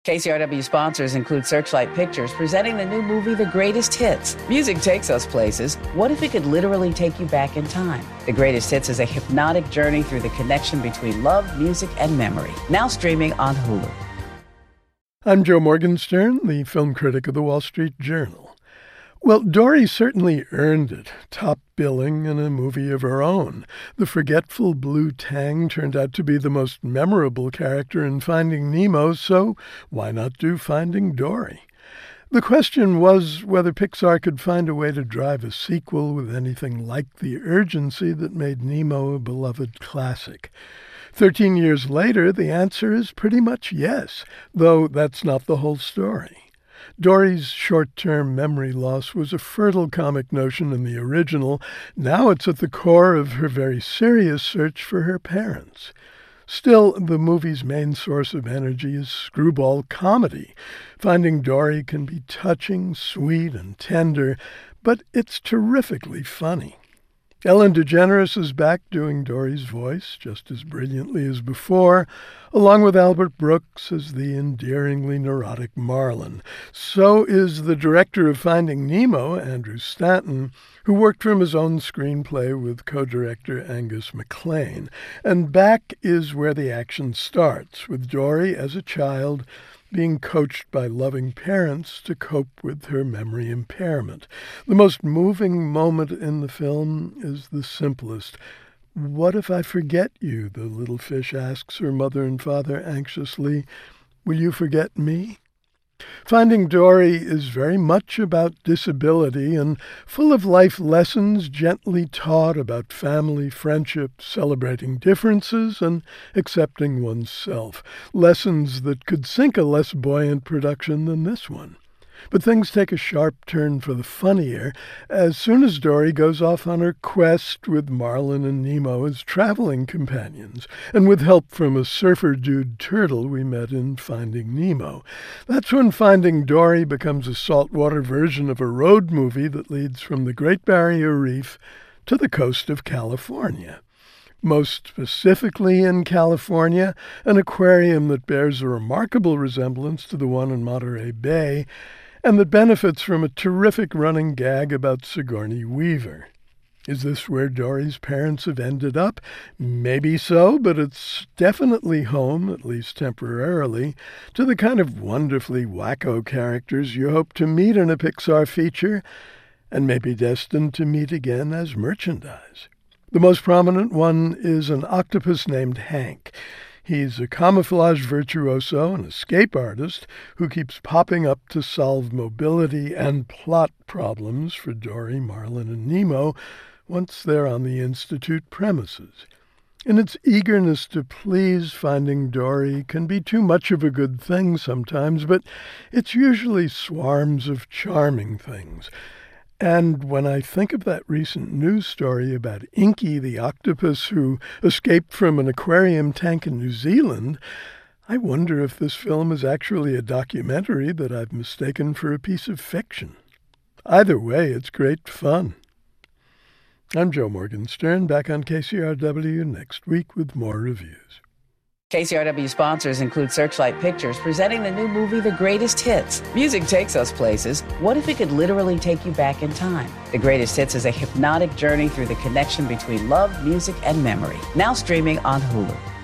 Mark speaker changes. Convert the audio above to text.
Speaker 1: KCRW sponsors include Searchlight Pictures, presenting the new movie, The Greatest Hits. Music takes us places. What if it could literally take you back in time? The Greatest Hits is a hypnotic journey through the connection between love, music, and memory. Now streaming on Hulu.
Speaker 2: I'm Joe Morgenstern, the film critic of the Wall Street Journal. Well, Dory certainly earned it, top billing in a movie of her own. The forgetful Blue Tang turned out to be the most memorable character in Finding Nemo, so why not do Finding Dory? The question was whether Pixar could find a way to drive a sequel with anything like the urgency that made Nemo a beloved classic. 13 years later, the answer is pretty much yes, though that's not the whole story. Dory's short-term memory loss was a fertile comic notion in the original. Now it's at the core of her very serious search for her parents. Still, the movie's main source of energy is screwball comedy. Finding Dory can be touching, sweet, and tender, but it's terrifically funny. Ellen DeGeneres is back doing Dory's voice just as brilliantly as before, along with Albert Brooks as the endearingly neurotic Marlin. So is the director of Finding Nemo, Andrew Stanton, who worked from his own screenplay with co-director Angus MacLane. And back is where the action starts, with Dory as a child being coached by loving parents to cope with her memory impairment. The most moving moment in the film is the simplest. "What if I forget you?" the little fish asks her mother and father anxiously. "Will you forget me?" Finding Dory is very much about disability and full of life lessons gently taught about family, friendship, celebrating differences, and accepting oneself. Lessons that could sink a less buoyant production than this one. But things take a sharp turn for the funnier as soon as Dory goes off on her quest with Marlin and Nemo as traveling companions, and with help from a surfer dude turtle we met in Finding Nemo. That's when Finding Dory becomes a saltwater version of a road movie that leads from the Great Barrier Reef to the coast of California. Most specifically in California, an aquarium that bears a remarkable resemblance to the one in Monterey Bay, and that benefits from a terrific running gag about Sigourney Weaver. Is this where Dory's parents have ended up? Maybe so, but it's definitely home, at least temporarily, to the kind of wonderfully wacko characters you hope to meet in a Pixar feature, and may be destined to meet again as merchandise. The most prominent one is an octopus named Hank. He's a camouflage virtuoso, an escape artist, who keeps popping up to solve mobility and plot problems for Dory, Marlin, and Nemo once they're on the Institute premises. In its eagerness to please, Finding Dory can be too much of a good thing sometimes, but it's usually swarms of charming things. And when I think of that recent news story about Inky the octopus who escaped from an aquarium tank in New Zealand, I wonder if this film is actually a documentary that I've mistaken for a piece of fiction. Either way, it's great fun. I'm Joe Morgenstern, back on KCRW next week with more reviews.
Speaker 1: KCRW sponsors include Searchlight Pictures, presenting the new movie, The Greatest Hits. Music takes us places. What if it could literally take you back in time? The Greatest Hits is a hypnotic journey through the connection between love, music, and memory. Now streaming on Hulu.